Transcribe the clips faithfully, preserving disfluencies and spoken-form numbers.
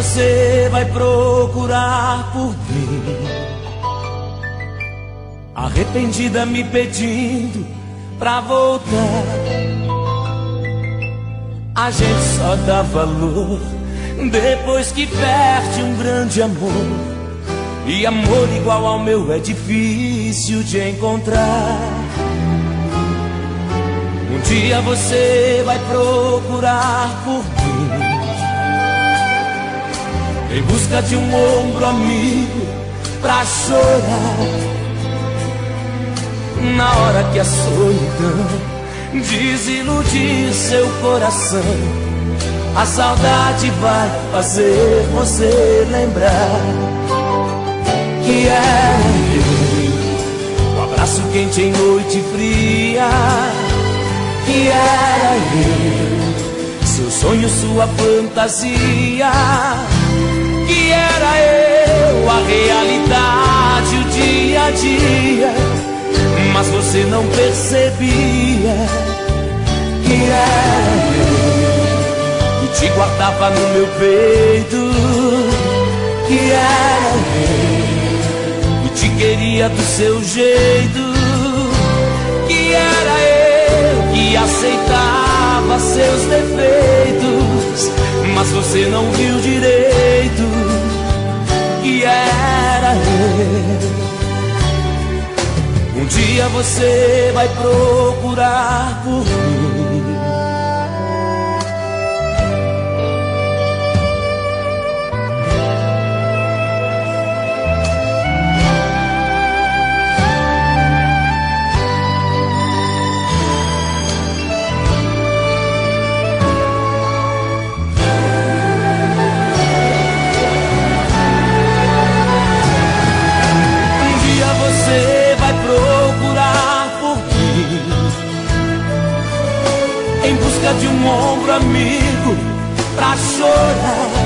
você vai procurar por mim, arrependida me pedindo pra voltar. A gente só dá valor depois que perde um grande amor, e amor igual ao meu é difícil de encontrar. Um dia você vai procurar por mim, em busca de um ombro amigo pra chorar. Na hora que a solidão desiludir seu coração, a saudade vai fazer você lembrar que era eu, o abraço quente em noite fria. Que era eu, seu sonho, sua fantasia. Que era eu, a realidade, o dia a dia, mas você não percebia. Que era eu, que te guardava no meu peito. Que era eu, que te queria do seu jeito. Que era eu, que aceitava seus defeitos, mas você não viu direito. Que era eu. Um dia você vai procurar por mim, em busca de um ombro amigo pra chorar.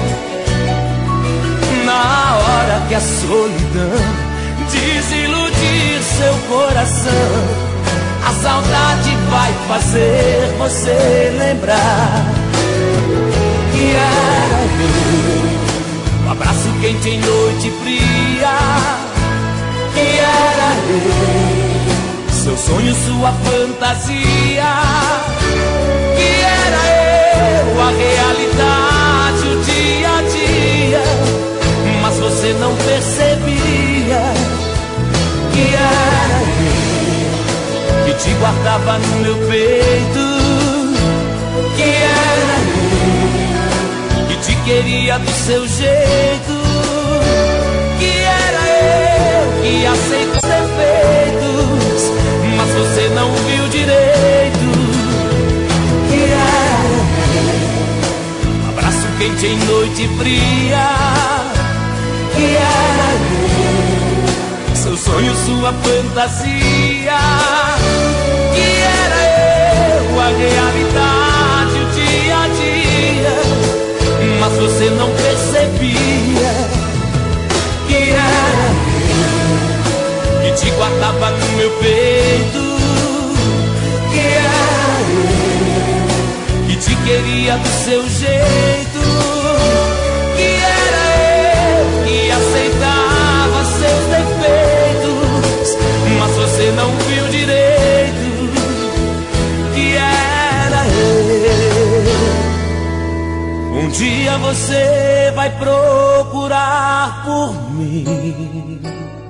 Na hora que a solidão desiludir seu coração, a saudade vai fazer você lembrar que era eu, o abraço quente em noite fria. Que era eu, seu sonho, sua fantasia. Que era eu, a realidade, o dia a dia, mas você não percebia. Que era eu, que te guardava no meu peito. Que era eu, que te queria do seu jeito. Que era eu, que aceita os defeitos, mas você não viu direito. Que era eu, abraço quente em noite fria. Que era eu, seu sonho, sua fantasia. Que era eu, a realidade, o dia a dia, mas você não percebia. Que era eu, que te guardava no meu peito. Que era eu, que te queria do seu jeito. Que era eu, que aceitava seus defeitos, mas você não viu direito. Que era eu. Um dia você vai procurar por mim.